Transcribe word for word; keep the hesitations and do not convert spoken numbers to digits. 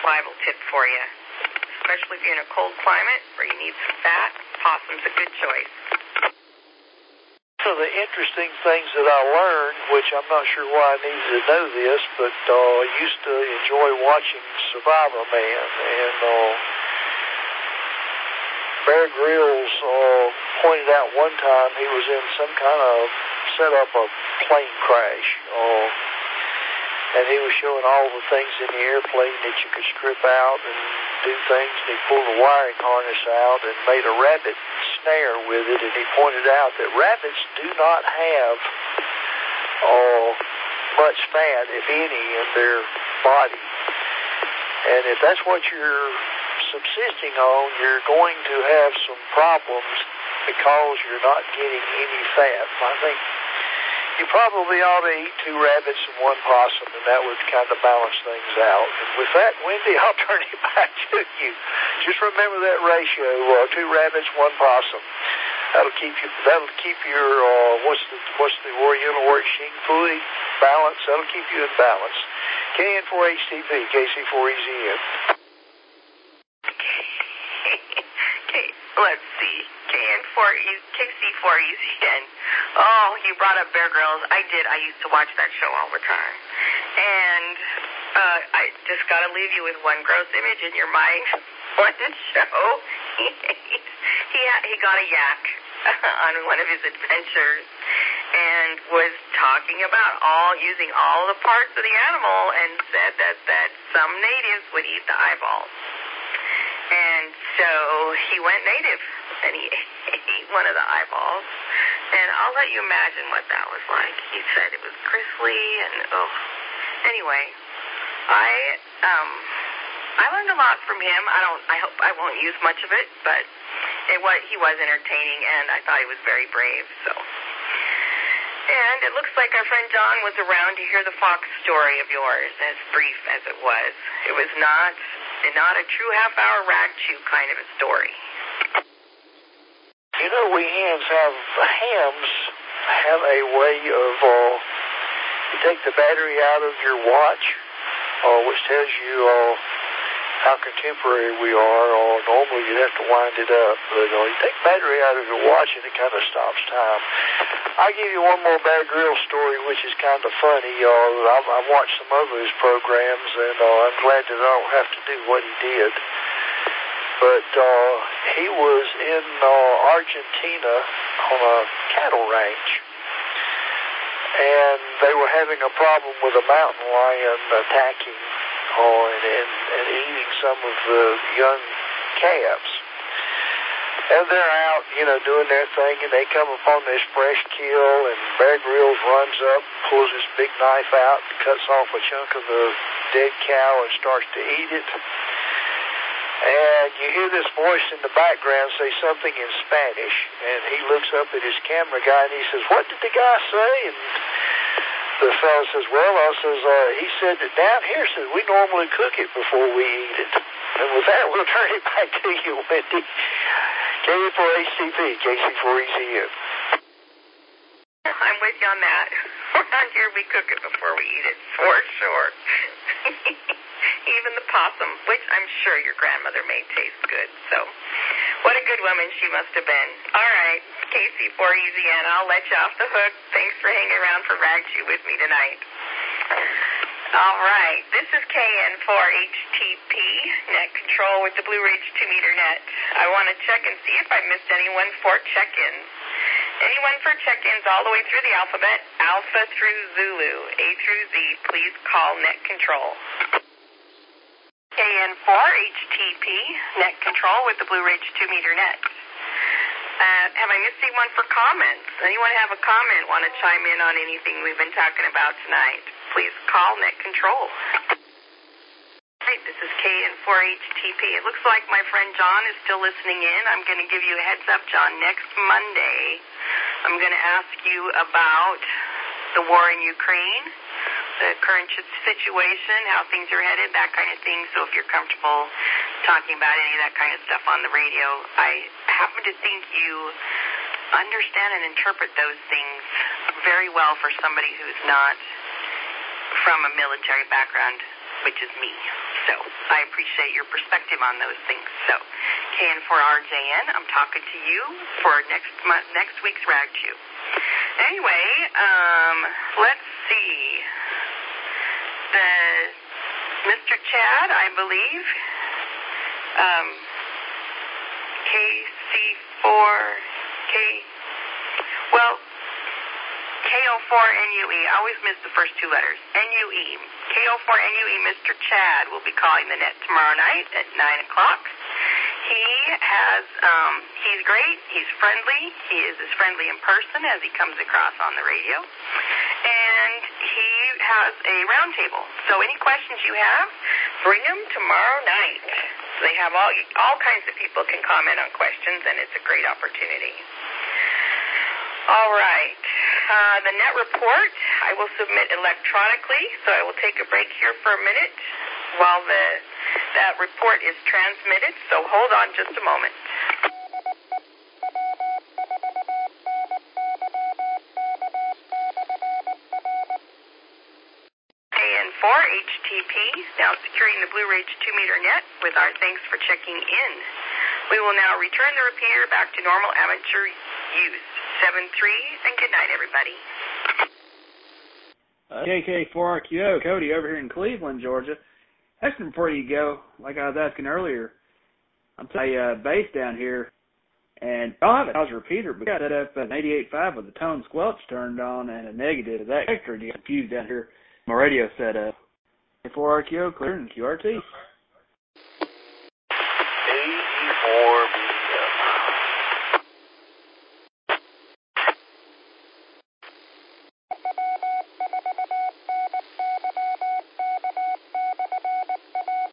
survival tip for you. Especially if you're in a cold climate where you need some fat, possum's a good choice. One of the interesting things that I learned, which I'm not sure why I needed to know this, but uh, I used to enjoy watching Survivor Man, and uh, Bear Grylls uh, pointed out one time he was in some kind of set up a plane crash, uh, and he was showing all the things in the airplane that you could strip out and do things, and he pulled a wiring harness out and made a rabbit snare with it, and he pointed out that rabbits do not have uh, much fat, if any, in their body. And if that's what you're subsisting on, you're going to have some problems because you're not getting any fat. I think you probably ought to eat two rabbits and one possum, and that would kind of balance things out. And with that, Wendy, I'll turn it back to you. Just remember that ratio: uh, two rabbits, one possum. That'll keep you. That'll keep your uh, what's the what's the Oriental word? Xing Fui balance. That'll keep you in balance. K N four H T P, K C four E Z N. Okay, let's see. K N four K C four E Z N. Oh, you brought up Bear Grylls. I did. I used to watch that show all the time. And uh, I just got to leave you with one gross image in your mind. One show, he, he, he got a yak on one of his adventures and was talking about all, using all the parts of the animal, and said that, that some natives would eat the eyeballs. And so he went native, and he ate one of the eyeballs. And I'll let you imagine what that was like. He said it was gristly, and oh. Anyway, I um I learned a lot from him. I don't. I hope I won't use much of it, but it was he was entertaining, and I thought he was very brave. So. And it looks like our friend John was around to hear the fox story of yours, as brief as it was. It was not not a true half-hour rag chew kind of a story. You know, we hens have hams have a way of uh, you take the battery out of your watch, uh, which tells you uh, how contemporary we are. Or normally you'd have to wind it up, but uh, you take the battery out of your watch and it kind of stops time. I'll give you one more Bear Grylls story, which is kind of funny. Uh, I've, I've watched some of his programs, and uh, I'm glad that I don't have to do what he did. But uh, he was in uh, Argentina on a cattle ranch, and they were having a problem with a mountain lion attacking uh, and, and, and eating some of the young calves. And they're out, you know, doing their thing, and they come upon this fresh kill, and Bear Grylls runs up, pulls this big knife out, and cuts off a chunk of the dead cow and starts to eat it. And you hear this voice in the background say something in Spanish, and he looks up at his camera guy, and he says, "What did the guy say?" And the fellow says, "Well, I says, uh, he said that down here, says we normally cook it before we eat it." And with that, we'll turn it back to you, Wendy. K N four H T P, K C four E Z N. I'm with you on that. Around here, we cook it before we eat it, for sure. Even the possum, which I'm sure your grandmother made taste good. So, what a good woman she must have been. All right, K C four E Z N, I'll let you off the hook. Thanks for hanging around for Rag Chew with me tonight. All right, this is K N four H T P, net control with the Blue Ridge two meter net. I want to check and see if I missed anyone for check-ins. Anyone for check-ins all the way through the alphabet, Alpha through Zulu, A through Z, please call net control. K N four H T P, net control with the Blue Ridge two meter net. Uh, have I missed anyone for comments? Anyone have a comment, want to chime in on anything we've been talking about tonight? Please call net control. Hey, this is K N four H T P. It looks like my friend John is still listening in. I'm going to give you a heads up, John. Next Monday, I'm going to ask you about the war in Ukraine, the current situation, how things are headed, that kind of thing. So if you're comfortable talking about any of that kind of stuff on the radio, I happen to think you understand and interpret those things very well for somebody who's not from a military background, which is me. So I appreciate your perspective on those things. So K N four R J N, I'm talking to you for next month, next week's Ragchew. Anyway, um, let's see. The Mister Chad, I believe, um, K C four K, well, K O four N U E. I always miss the first two letters. N U E. K O four N U E, Mister Chad will be calling the net tomorrow night at nine o'clock. He has, um, he's great. He's friendly. He is as friendly in person as he comes across on the radio. And he has a round table. So any questions you have, bring them tomorrow night. They have all, all kinds of people can comment on questions, and it's a great opportunity. All right. Uh, the net report I will submit electronically, so I will take a break here for a minute while the that report is transmitted, so hold on just a moment. K N four H T P, now securing the Blue Ridge two meter net with our thanks for checking in. We will now return the repeater back to normal amateur use. seven three, and good night, everybody. Uh, K K four R Q O, Cody over here in Cleveland, Georgia. Question before you go, like I was asking earlier, I'm telling you, uh, bass down here, and I'll have it. I was a repeater, but I set up an eighty-eight point five with the tone squelch turned on and a negative. That vector get confused down here. My radio setup. K four R Q O, clear and Q R T. eighty-four